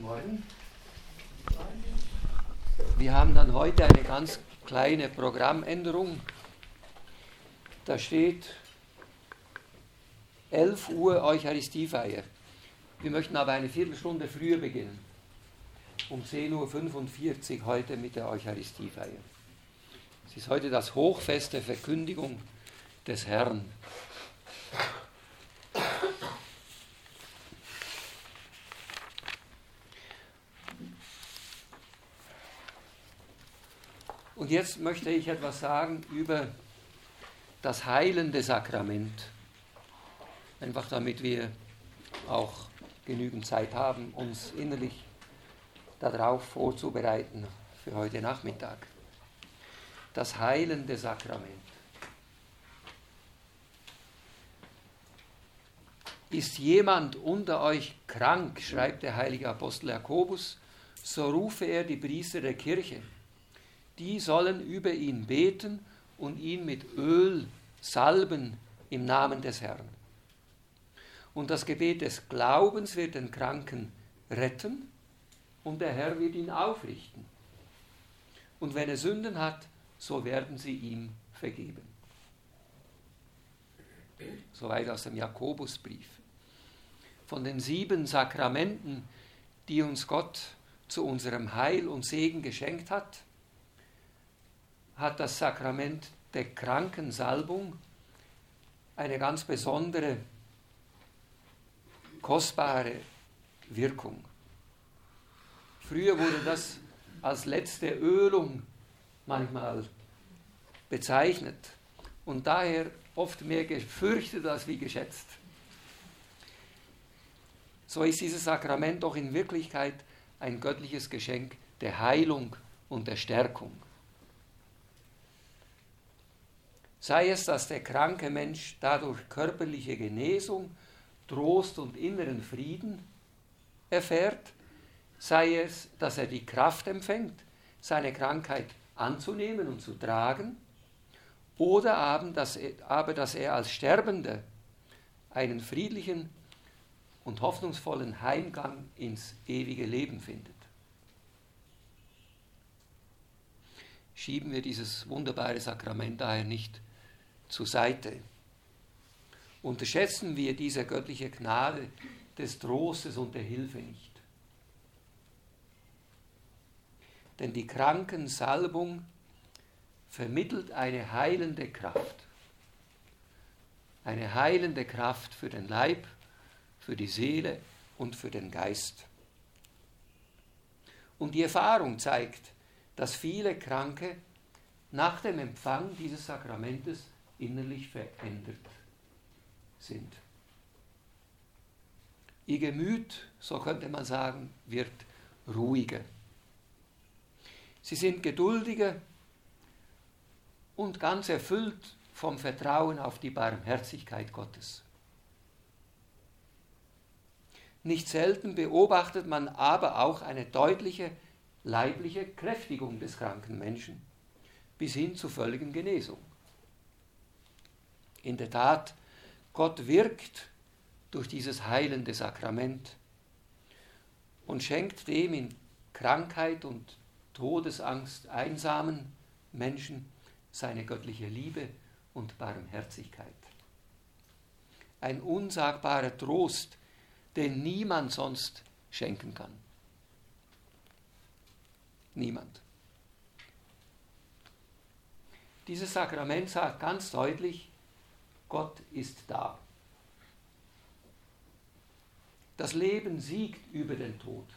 Morgen. Wir haben dann heute eine ganz kleine Programmänderung. Da steht 11 Uhr Eucharistiefeier. Wir möchten aber eine Viertelstunde früher beginnen. Um 10.45 Uhr heute mit der Eucharistiefeier. Es ist heute das Hochfest der Verkündigung des Herrn. Und jetzt möchte ich etwas sagen über das heilende Sakrament. Einfach damit wir auch genügend Zeit haben, uns innerlich darauf vorzubereiten für heute Nachmittag. Das heilende Sakrament. Ist jemand unter euch krank, schreibt der heilige Apostel Jakobus, so rufe er die Priester der Kirche. Die sollen über ihn beten und ihn mit Öl salben im Namen des Herrn. Und das Gebet des Glaubens wird den Kranken retten und der Herr wird ihn aufrichten. Und wenn er Sünden hat, so werden sie ihm vergeben. Soweit aus dem Jakobusbrief. Von den 7 Sakramenten, die uns Gott zu unserem Heil und Segen geschenkt hat, hat das Sakrament der Krankensalbung eine ganz besondere, kostbare Wirkung. Früher wurde das als letzte Ölung manchmal bezeichnet und daher oft mehr gefürchtet als wie geschätzt. So ist dieses Sakrament doch in Wirklichkeit ein göttliches Geschenk der Heilung und der Stärkung. Sei es, dass der kranke Mensch dadurch körperliche Genesung, Trost und inneren Frieden erfährt, sei es, dass er die Kraft empfängt, seine Krankheit anzunehmen und zu tragen, oder aber, dass er als Sterbender einen friedlichen und hoffnungsvollen Heimgang ins ewige Leben findet. Schieben wir dieses wunderbare Sakrament daher nicht zur Seite. Unterschätzen wir diese göttliche Gnade des Trostes und der Hilfe nicht. Denn die Krankensalbung vermittelt eine heilende Kraft. Eine heilende Kraft für den Leib, für die Seele und für den Geist. Und die Erfahrung zeigt, dass viele Kranke nach dem Empfang dieses Sakramentes innerlich verändert sind. Ihr Gemüt, so könnte man sagen, wird ruhiger. Sie sind geduldiger und ganz erfüllt vom Vertrauen auf die Barmherzigkeit Gottes. Nicht selten beobachtet man aber auch eine deutliche leibliche Kräftigung des kranken Menschen bis hin zur völligen Genesung. In der Tat, Gott wirkt durch dieses heilende Sakrament und schenkt dem in Krankheit und Todesangst einsamen Menschen seine göttliche Liebe und Barmherzigkeit. Ein unsagbarer Trost, den niemand sonst schenken kann. Niemand. Dieses Sakrament sagt ganz deutlich, Gott ist da. Das Leben siegt über den Tod.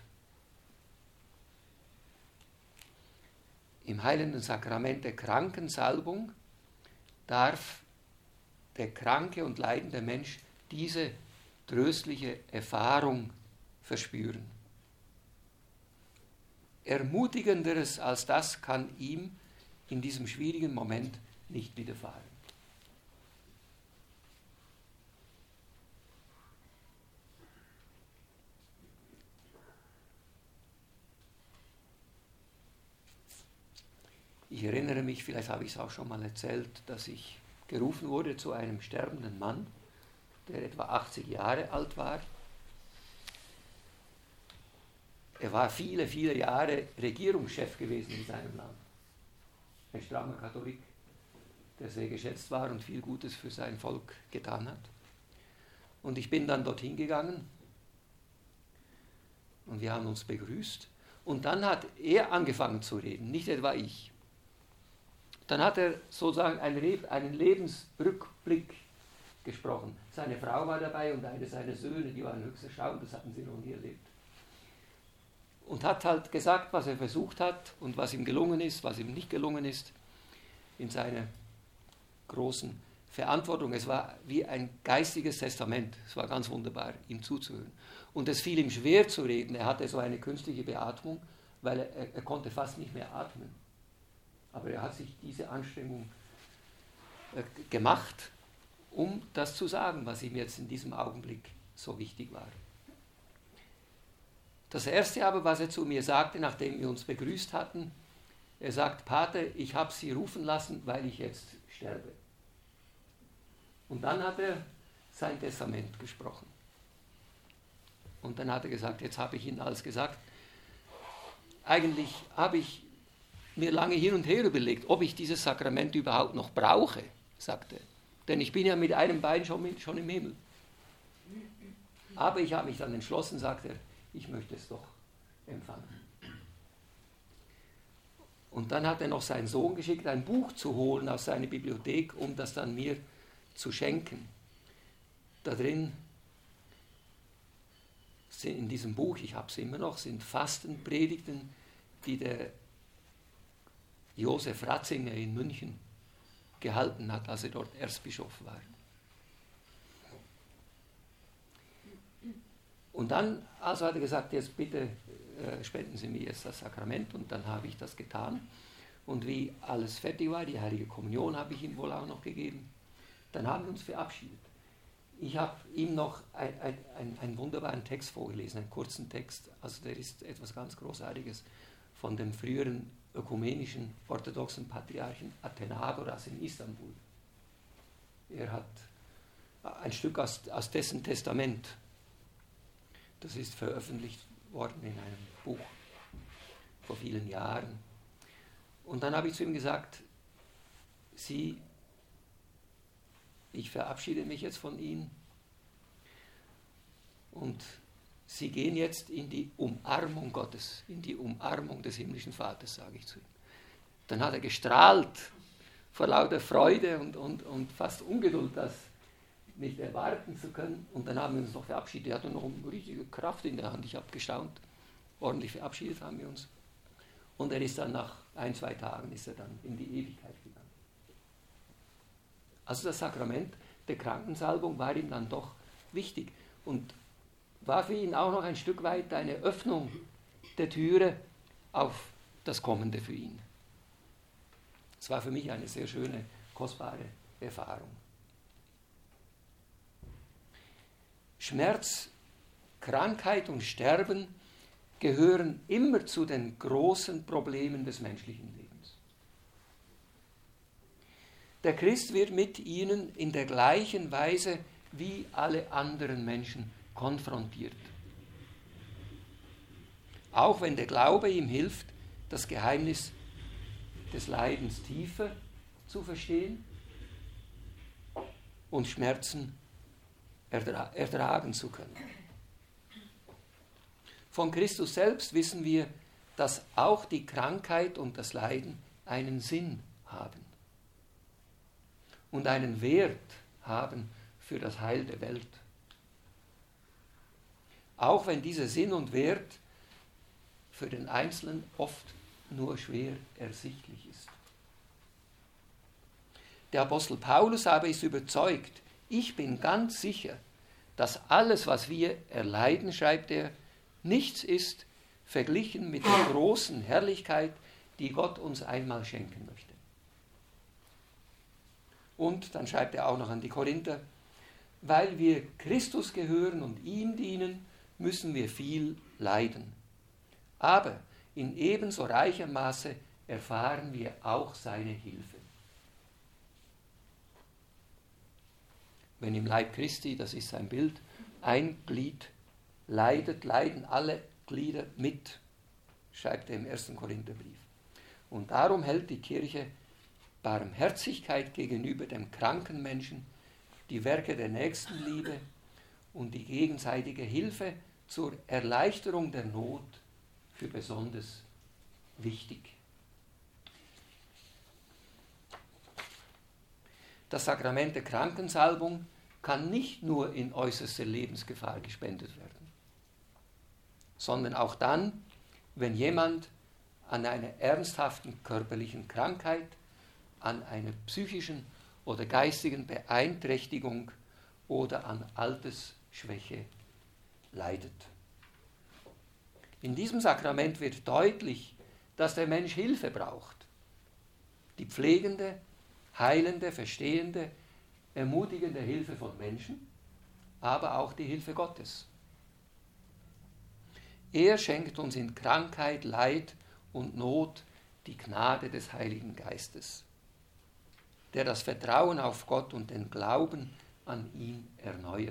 Im heilenden Sakrament der Krankensalbung darf der kranke und leidende Mensch diese tröstliche Erfahrung verspüren. Ermutigenderes als das kann ihm in diesem schwierigen Moment nicht widerfahren. Ich erinnere mich, vielleicht habe ich es auch schon mal erzählt, dass ich gerufen wurde zu einem sterbenden Mann, der etwa 80 Jahre alt war. der war viele, viele Jahre Regierungschef gewesen in seinem Land. Ein strammer Katholik, der sehr geschätzt war und viel Gutes für sein Volk getan hat. Und ich bin dann dorthin gegangen und wir haben uns begrüßt. Und dann hat er angefangen zu reden, nicht etwa ich. Dann hat er sozusagen einen Lebensrückblick gesprochen. Seine Frau war dabei und eine seiner Söhne, die waren höchst erstaunt, das hatten sie noch nie erlebt. Und hat halt gesagt, was er versucht hat und was ihm gelungen ist, was ihm nicht gelungen ist, in seiner großen Verantwortung. Es war wie ein geistiges Testament. Es war ganz wunderbar, ihm zuzuhören. Und es fiel ihm schwer zu reden. Er hatte so eine künstliche Beatmung, weil er konnte fast nicht mehr atmen. Aber er hat sich diese Anstrengung gemacht, um das zu sagen, was ihm jetzt in diesem Augenblick so wichtig war. Das Erste aber, was er zu mir sagte, nachdem wir uns begrüßt hatten, er sagt: Pater, ich habe Sie rufen lassen, weil ich jetzt sterbe. Und dann hat er sein Testament gesprochen. Und dann hat er gesagt, jetzt habe ich Ihnen alles gesagt. Eigentlich habe ich mir lange hin und her überlegt, ob ich dieses Sakrament überhaupt noch brauche, sagt er. Denn ich bin ja mit einem Bein schon im Himmel. Aber ich habe mich dann entschlossen, sagt er, ich möchte es doch empfangen. Und dann hat er noch seinen Sohn geschickt, ein Buch zu holen aus seiner Bibliothek, um das dann mir zu schenken. Da drin sind in diesem Buch, ich habe es immer noch, sind Fastenpredigten, die der Josef Ratzinger in München gehalten hat, als er dort Erzbischof war. Und dann also hat er gesagt, jetzt bitte spenden Sie mir jetzt das Sakrament, und dann habe ich das getan. Und wie alles fertig war, die Heilige Kommunion habe ich ihm wohl auch noch gegeben, dann haben wir uns verabschiedet. Ich habe ihm noch einen wunderbaren Text vorgelesen, einen kurzen Text, also der ist etwas ganz Großartiges, von dem früheren ökumenischen orthodoxen Patriarchen Athenagoras in Istanbul. Er hat ein Stück aus dessen Testament, das ist veröffentlicht worden in einem Buch vor vielen Jahren. Und dann habe ich zu ihm gesagt, ich verabschiede mich jetzt von Ihnen und Sie gehen jetzt in die Umarmung Gottes, in die Umarmung des himmlischen Vaters, sage ich zu ihm. Dann hat er gestrahlt vor lauter Freude und fast Ungeduld, das nicht erwarten zu können. Und dann haben wir uns noch verabschiedet. Er hatte noch eine richtige Kraft in der Hand. Ich habe gestaunt. Ordentlich verabschiedet haben wir uns. Und er ist dann nach 1-2 Tagen ist er dann in die Ewigkeit gegangen. Also das Sakrament der Krankensalbung war ihm dann doch wichtig und war für ihn auch noch ein Stück weit eine Öffnung der Türe auf das Kommende für ihn. Es war für mich eine sehr schöne, kostbare Erfahrung. Schmerz, Krankheit und Sterben gehören immer zu den großen Problemen des menschlichen Lebens. Der Christ wird mit ihnen in der gleichen Weise wie alle anderen Menschen konfrontiert. Auch wenn der Glaube ihm hilft, das Geheimnis des Leidens tiefer zu verstehen und Schmerzen ertragen zu können. Von Christus selbst wissen wir, dass auch die Krankheit und das Leiden einen Sinn haben und einen Wert haben für das Heil der Welt. Auch wenn dieser Sinn und Wert für den Einzelnen oft nur schwer ersichtlich ist. Der Apostel Paulus aber ist überzeugt, ich bin ganz sicher, dass alles, was wir erleiden, schreibt er, nichts ist, verglichen mit der großen Herrlichkeit, die Gott uns einmal schenken möchte. Und dann schreibt er auch noch an die Korinther, weil wir Christus gehören und ihm dienen, müssen wir viel leiden. Aber in ebenso reichem Maße erfahren wir auch seine Hilfe. Wenn im Leib Christi, das ist sein Bild, ein Glied leidet, leiden alle Glieder mit. schreibt er im 1. Korintherbrief. Und darum hält die Kirche Barmherzigkeit gegenüber dem kranken Menschen, die Werke der Nächstenliebe und die gegenseitige Hilfe zur Erleichterung der Not für besonders wichtig. Das Sakrament der Krankensalbung kann nicht nur in äußerster Lebensgefahr gespendet werden, sondern auch dann, wenn jemand an einer ernsthaften körperlichen Krankheit, an einer psychischen oder geistigen Beeinträchtigung oder an Altersschwäche leidet. In diesem Sakrament wird deutlich, dass der Mensch Hilfe braucht. Die pflegende, heilende, verstehende, ermutigende Hilfe von Menschen, aber auch die Hilfe Gottes. Er schenkt uns in Krankheit, Leid und Not die Gnade des Heiligen Geistes, der das Vertrauen auf Gott und den Glauben an ihn erneuert.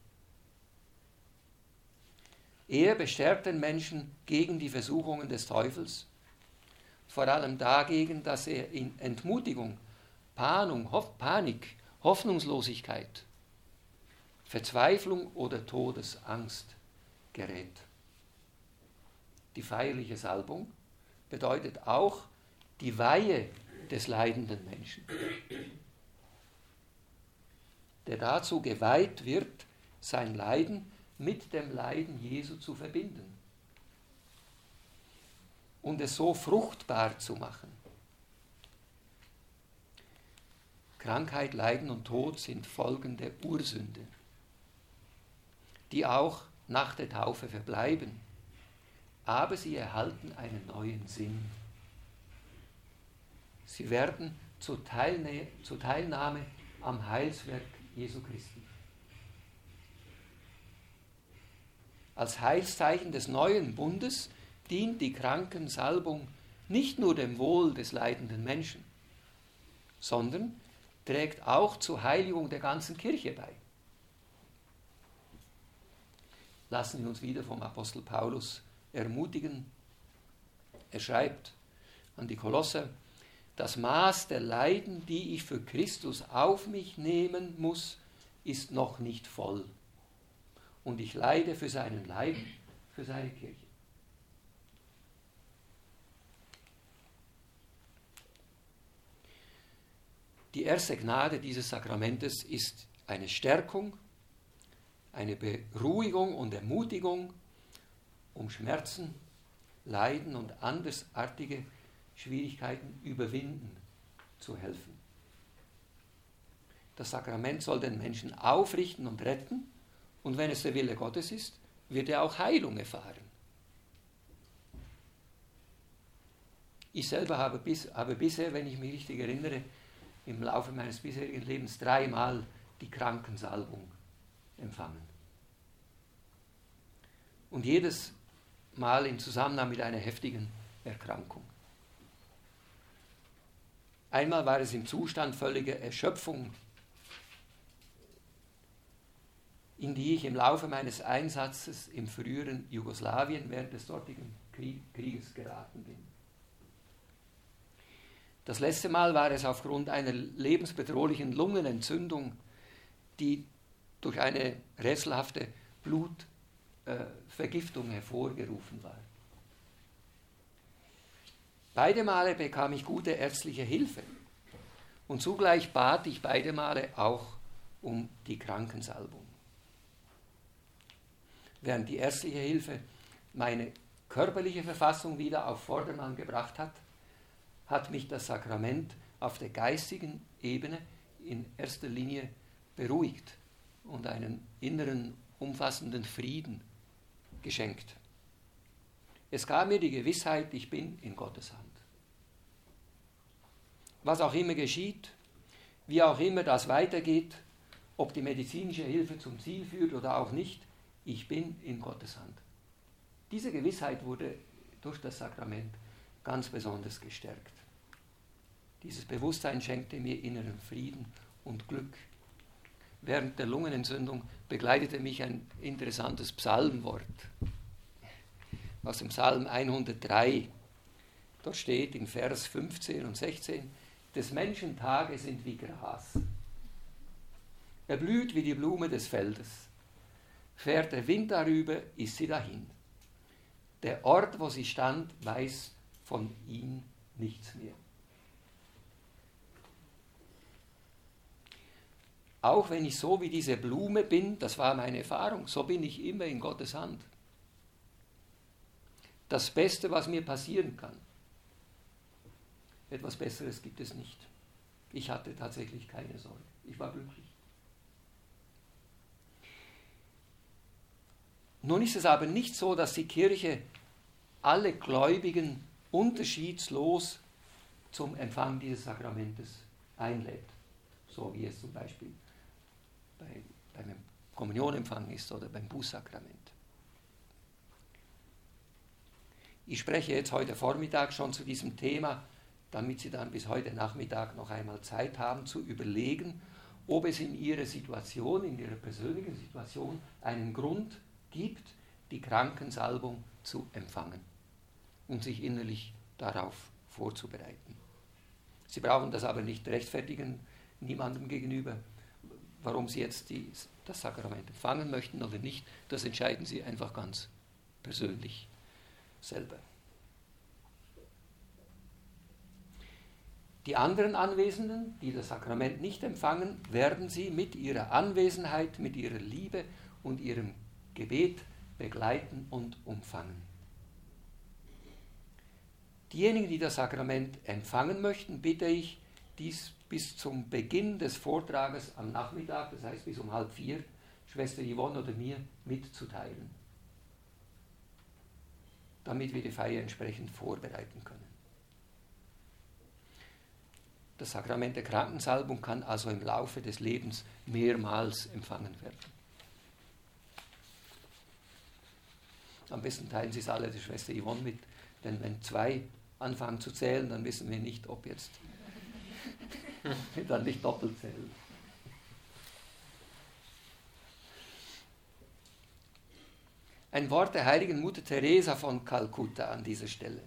Er bestärkt den Menschen gegen die Versuchungen des Teufels, vor allem dagegen, dass er in Entmutigung, Panik, Hoffnungslosigkeit, Verzweiflung oder Todesangst gerät. Die feierliche Salbung bedeutet auch die Weihe des leidenden Menschen, der dazu geweiht wird, sein Leiden mit dem Leiden Jesu zu verbinden und es so fruchtbar zu machen. Krankheit, Leiden und Tod sind Folgen der Ursünde, die auch nach der Taufe verbleiben, aber sie erhalten einen neuen Sinn. Sie werden zur Teilnahme am Heilswerk Jesu Christi. Als Heilszeichen des neuen Bundes dient die Krankensalbung nicht nur dem Wohl des leidenden Menschen, sondern trägt auch zur Heiligung der ganzen Kirche bei. Lassen wir uns wieder vom Apostel Paulus ermutigen. Er schreibt an die Kolosser: Das Maß der Leiden, die ich für Christus auf mich nehmen muss, ist noch nicht voll. Und ich leide für seinen Leib, für seine Kirche. Die erste Gnade dieses Sakramentes ist eine Stärkung, eine Beruhigung und Ermutigung, um Schmerzen, Leiden und andersartige Schwierigkeiten überwinden zu helfen. Das Sakrament soll den Menschen aufrichten und retten, und wenn es der Wille Gottes ist, wird er auch Heilung erfahren. Ich selber habe bisher, wenn ich mich richtig erinnere, im Laufe meines bisherigen Lebens 3-mal die Krankensalbung empfangen. Und jedes Mal im Zusammenhang mit einer heftigen Erkrankung. Einmal war es im Zustand völliger Erschöpfung, in die ich im Laufe meines Einsatzes im früheren Jugoslawien während des dortigen Krieges geraten bin. Das letzte Mal war es aufgrund einer lebensbedrohlichen Lungenentzündung, die durch eine rätselhafte Blutvergiftung hervorgerufen war. Beide Male bekam ich gute ärztliche Hilfe und zugleich bat ich beide Male auch um die Krankensalbung. Während die ärztliche Hilfe meine körperliche Verfassung wieder auf Vordermann gebracht hat, hat mich das Sakrament auf der geistigen Ebene in erster Linie beruhigt und einen inneren, umfassenden Frieden geschenkt. Es gab mir die Gewissheit, ich bin in Gottes Hand. Was auch immer geschieht, wie auch immer das weitergeht, ob die medizinische Hilfe zum Ziel führt oder auch nicht, ich bin in Gottes Hand. Diese Gewissheit wurde durch das Sakrament ganz besonders gestärkt. Dieses Bewusstsein schenkte mir inneren Frieden und Glück. Während der Lungenentzündung begleitete mich ein interessantes Psalmwort, aus dem Psalm 103. Dort steht in Vers 15 und 16, des Menschen Tage sind wie Gras. Er blüht wie die Blume des Feldes. Fährt der Wind darüber, ist sie dahin. Der Ort, wo sie stand, weiß von ihm nichts mehr. Auch wenn ich so wie diese Blume bin, das war meine Erfahrung, so bin ich immer in Gottes Hand. Das Beste, was mir passieren kann. Etwas Besseres gibt es nicht. Ich hatte tatsächlich keine Sorge. Ich war glücklich. Nun ist es aber nicht so, dass die Kirche alle Gläubigen unterschiedslos zum Empfang dieses Sakramentes einlädt. So wie es zum Beispiel beim Kommunionempfang ist oder beim Bußsakrament. Ich spreche jetzt heute Vormittag schon zu diesem Thema, damit Sie dann bis heute Nachmittag noch einmal Zeit haben zu überlegen, ob es in Ihrer Situation, in Ihrer persönlichen Situation einen Grund gibt, die Krankensalbung zu empfangen und sich innerlich darauf vorzubereiten. Sie brauchen das aber nicht rechtfertigen, niemandem gegenüber, warum Sie jetzt das Sakrament empfangen möchten oder nicht. Das entscheiden Sie einfach ganz persönlich selber. Die anderen Anwesenden, die das Sakrament nicht empfangen, werden Sie mit ihrer Anwesenheit, mit ihrer Liebe und ihrem Gebet begleiten und umfangen. Diejenigen, die das Sakrament empfangen möchten, bitte ich, dies bis zum Beginn des Vortrages am Nachmittag, das heißt bis um 3:30, Schwester Yvonne oder mir mitzuteilen, damit wir die Feier entsprechend vorbereiten können. Das Sakrament der Krankensalbung kann also im Laufe des Lebens mehrmals empfangen werden. Am besten teilen Sie es alle der Schwester Yvonne mit, denn wenn 2 anfangen zu zählen, dann wissen wir nicht, ob jetzt dann nicht doppelt zählen. Ein Wort der heiligen Mutter Teresa von Kalkutta an dieser Stelle.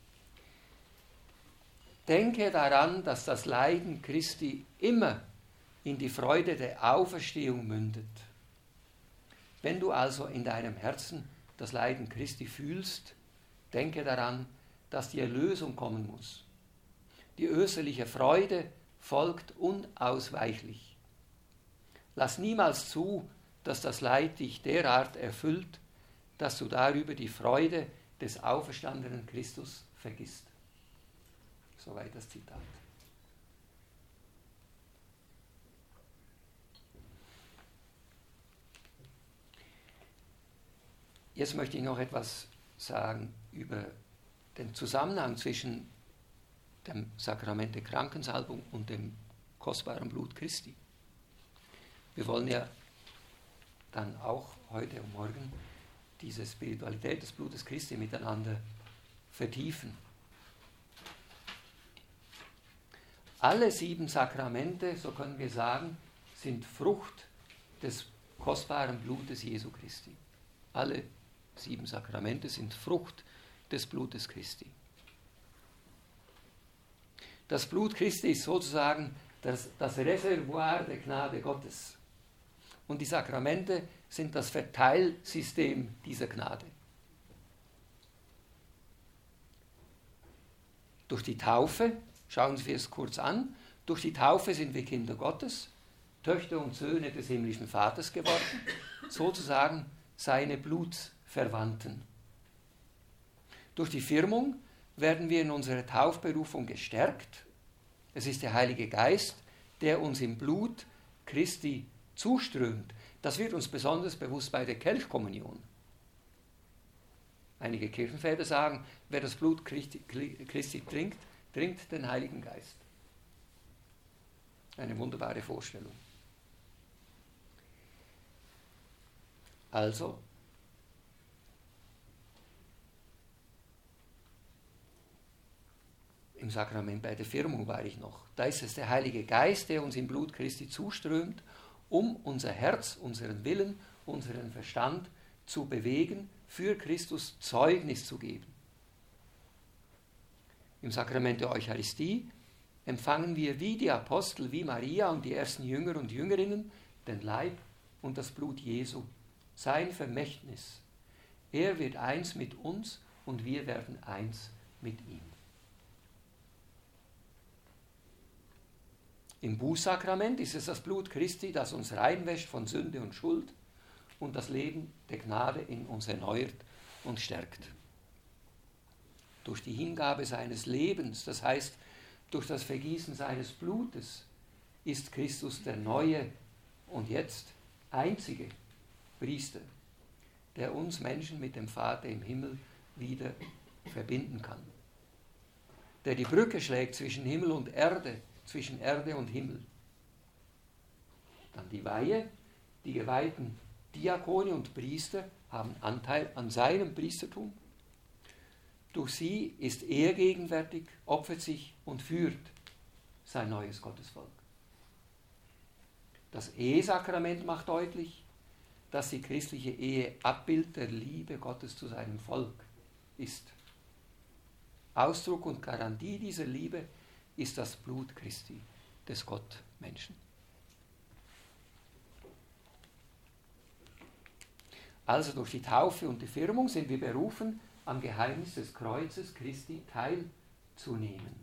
Denke daran, dass das Leiden Christi immer in die Freude der Auferstehung mündet. Wenn du also in deinem Herzen das Leiden Christi fühlst, denke daran, dass die Erlösung kommen muss. Die österliche Freude folgt unausweichlich. Lass niemals zu, dass das Leid dich derart erfüllt, dass du darüber die Freude des auferstandenen Christus vergisst. Soweit das Zitat. Jetzt möchte ich noch etwas sagen über den Zusammenhang zwischen dem Sakrament der Krankensalbung und dem kostbaren Blut Christi. Wir wollen ja dann auch heute und morgen diese Spiritualität des Blutes Christi miteinander vertiefen. Alle 7 Sakramente, so können wir sagen, sind Frucht des kostbaren Blutes Jesu Christi. Alle 7 Sakramente sind Frucht des Blutes Christi. Das Blut Christi ist sozusagen das Reservoir der Gnade Gottes. Und die Sakramente sind das Verteilsystem dieser Gnade. Durch die Taufe, schauen Sie es kurz an, durch die Taufe sind wir Kinder Gottes, Töchter und Söhne des himmlischen Vaters geworden, sozusagen seine Blutsverwandten. Durch die Firmung werden wir in unserer Taufberufung gestärkt. Es ist der Heilige Geist, der uns im Blut Christi zuströmt. Das wird uns besonders bewusst bei der Kelchkommunion. Einige Kirchenväter sagen, wer das Blut Christi trinkt, trinkt den Heiligen Geist. Eine wunderbare Vorstellung. Also, im Sakrament bei der Firmung war ich noch. Da ist es der Heilige Geist, der uns im Blut Christi zuströmt, um unser Herz, unseren Willen, unseren Verstand zu bewegen, für Christus Zeugnis zu geben. Im Sakrament der Eucharistie empfangen wir wie die Apostel, wie Maria und die ersten Jünger und Jüngerinnen den Leib und das Blut Jesu, sein Vermächtnis. Er wird eins mit uns und wir werden eins mit ihm. Im Bußsakrament ist es das Blut Christi, das uns reinwäscht von Sünde und Schuld und das Leben der Gnade in uns erneuert und stärkt. Durch die Hingabe seines Lebens, das heißt durch das Vergießen seines Blutes, ist Christus der neue und jetzt einzige Priester, der uns Menschen mit dem Vater im Himmel wieder verbinden kann. Der die Brücke schlägt zwischen Himmel und Erde, zwischen Erde und Himmel. Dann die Weihe, die geweihten Diakone und Priester haben Anteil an seinem Priestertum. Durch sie ist er gegenwärtig, opfert sich und führt sein neues Gottesvolk. Das Ehesakrament macht deutlich, dass die christliche Ehe Abbild der Liebe Gottes zu seinem Volk ist. Ausdruck und Garantie dieser Liebe ist das Blut Christi, des Gottmenschen. Also durch die Taufe und die Firmung sind wir berufen, am Geheimnis des Kreuzes Christi teilzunehmen.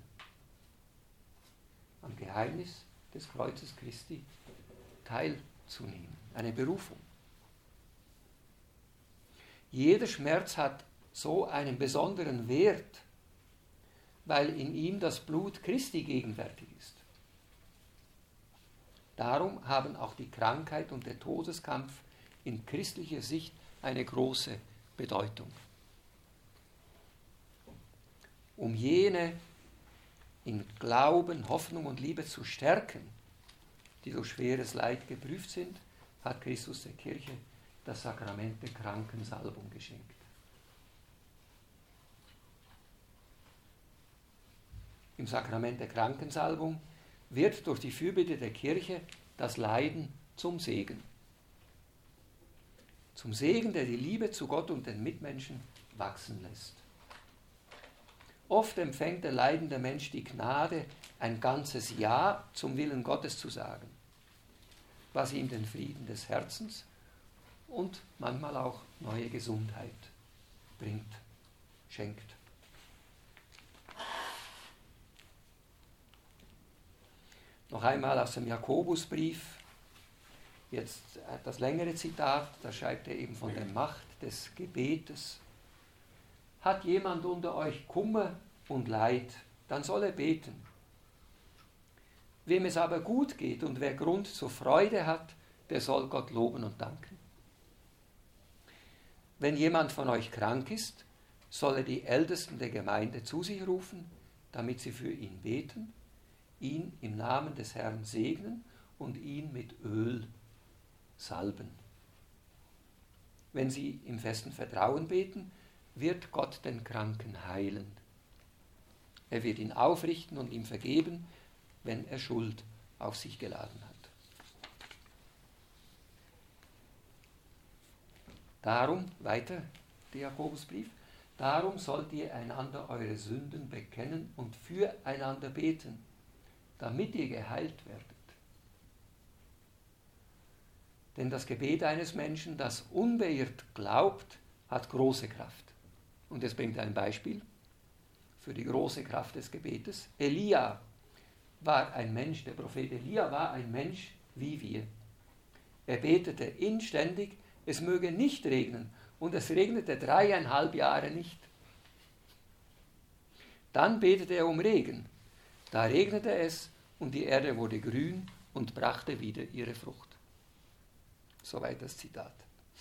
Am Geheimnis des Kreuzes Christi teilzunehmen. Eine Berufung. Jeder Schmerz hat so einen besonderen Wert, weil in ihm das Blut Christi gegenwärtig ist. Darum haben auch die Krankheit und der Todeskampf in christlicher Sicht eine große Bedeutung. Um jene in Glauben, Hoffnung und Liebe zu stärken, die durch schweres Leid geprüft sind, hat Christus der Kirche das Sakrament der Krankensalbung geschenkt. Im Sakrament der Krankensalbung wird durch die Fürbitte der Kirche das Leiden zum Segen. Zum Segen, der die Liebe zu Gott und den Mitmenschen wachsen lässt. Oft empfängt der leidende Mensch die Gnade, ein ganzes Ja zum Willen Gottes zu sagen, was ihm den Frieden des Herzens und manchmal auch neue Gesundheit bringt, schenkt. Noch einmal aus dem Jakobusbrief, jetzt das längere Zitat, da schreibt er eben von der Macht des Gebetes. Hat jemand unter euch Kummer und Leid, dann soll er beten. Wem es aber gut geht und wer Grund zur Freude hat, der soll Gott loben und danken. Wenn jemand von euch krank ist, soll er die Ältesten der Gemeinde zu sich rufen, damit sie für ihn beten, ihn im Namen des Herrn segnen und ihn mit Öl salben. Wenn sie im festen Vertrauen beten, wird Gott den Kranken heilen. Er wird ihn aufrichten und ihm vergeben, wenn er Schuld auf sich geladen hat. Darum, weiter der Jakobusbrief, darum sollt ihr einander eure Sünden bekennen und füreinander beten, damit ihr geheilt werdet. Denn das Gebet eines Menschen, das unbeirrt glaubt, hat große Kraft. Und es bringt ein Beispiel für die große Kraft des Gebetes. Elia war ein Mensch, der Prophet Elia war ein Mensch wie wir. Er betete inständig, es möge nicht regnen, und es regnete 3,5 Jahre nicht. Dann betete er um Regen. Da regnete es und die Erde wurde grün und brachte wieder ihre Frucht. Soweit das Zitat.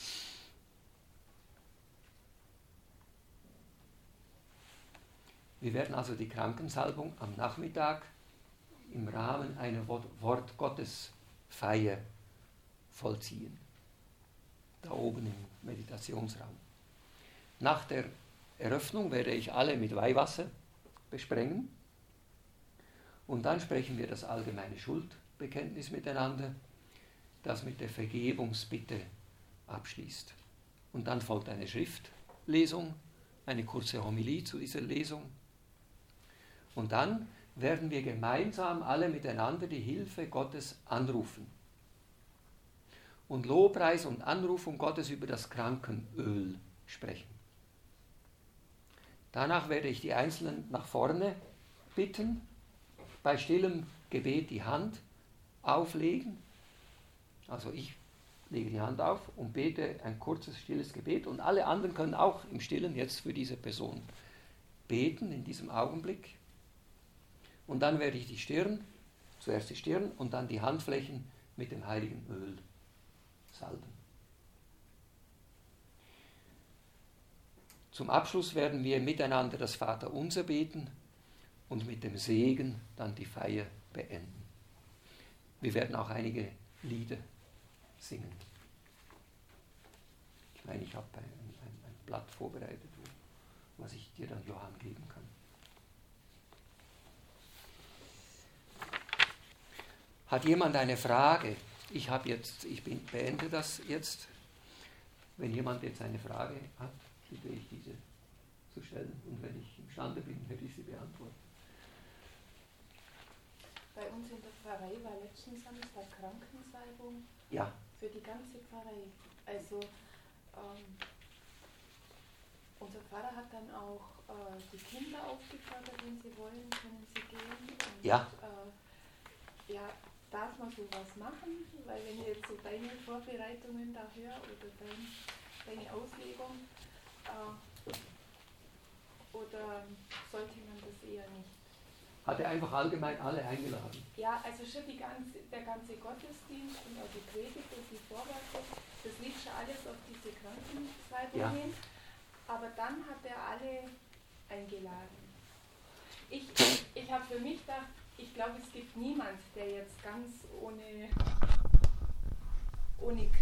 Wir werden also die Krankensalbung am Nachmittag im Rahmen einer Wortgottesfeier vollziehen. Da oben im Meditationsraum. Nach der Eröffnung werde ich alle mit Weihwasser besprengen und dann sprechen wir das allgemeine Schuldbekenntnis miteinander, das mit der Vergebungsbitte abschließt. Und dann folgt eine Schriftlesung, eine kurze Homilie zu dieser Lesung. Und dann werden wir gemeinsam alle miteinander die Hilfe Gottes anrufen. Und Lobpreis und Anrufung Gottes über das Krankenöl sprechen. Danach werde ich die Einzelnen nach vorne bitten, bei stillem Gebet die Hand auflegen. Also ich lege die Hand auf und bete ein kurzes, stilles Gebet. Und alle anderen können auch im Stillen jetzt für diese Person beten in diesem Augenblick. Und dann werde ich die Stirn, zuerst die Stirn und dann die Handflächen mit dem heiligen Öl salben. Zum Abschluss werden wir miteinander das Vaterunser beten und mit dem Segen dann die Feier beenden. Wir werden auch einige Lieder singen. Ich meine, ich habe ein Blatt vorbereitet, was ich dir dann, Johann, geben kann. Hat jemand eine Frage? Beende das jetzt. Wenn jemand jetzt eine Frage hat, bitte ich diese zu stellen. Und wenn ich imstande bin, werde ich sie beantworten. Bei uns in der Pfarrei war letzten Samstag Krankensalbung für die ganze Pfarrei. Also unser Pfarrer hat dann auch die Kinder aufgefordert, wenn sie wollen, können sie gehen. Und, darf man sowas machen? Weil wenn ich jetzt so deine Vorbereitungen da höre oder deine Auslegung, oder sollte man das eher nicht? Hat er einfach allgemein alle eingeladen? Ja, also schon der ganze Gottesdienst und auch die Predigt und die Vorworte, das liegt schon alles auf diese Krankensalbung hin, aber dann hat er alle eingeladen. Ich habe für mich gedacht, ich glaube, es gibt niemand, der jetzt ganz ohne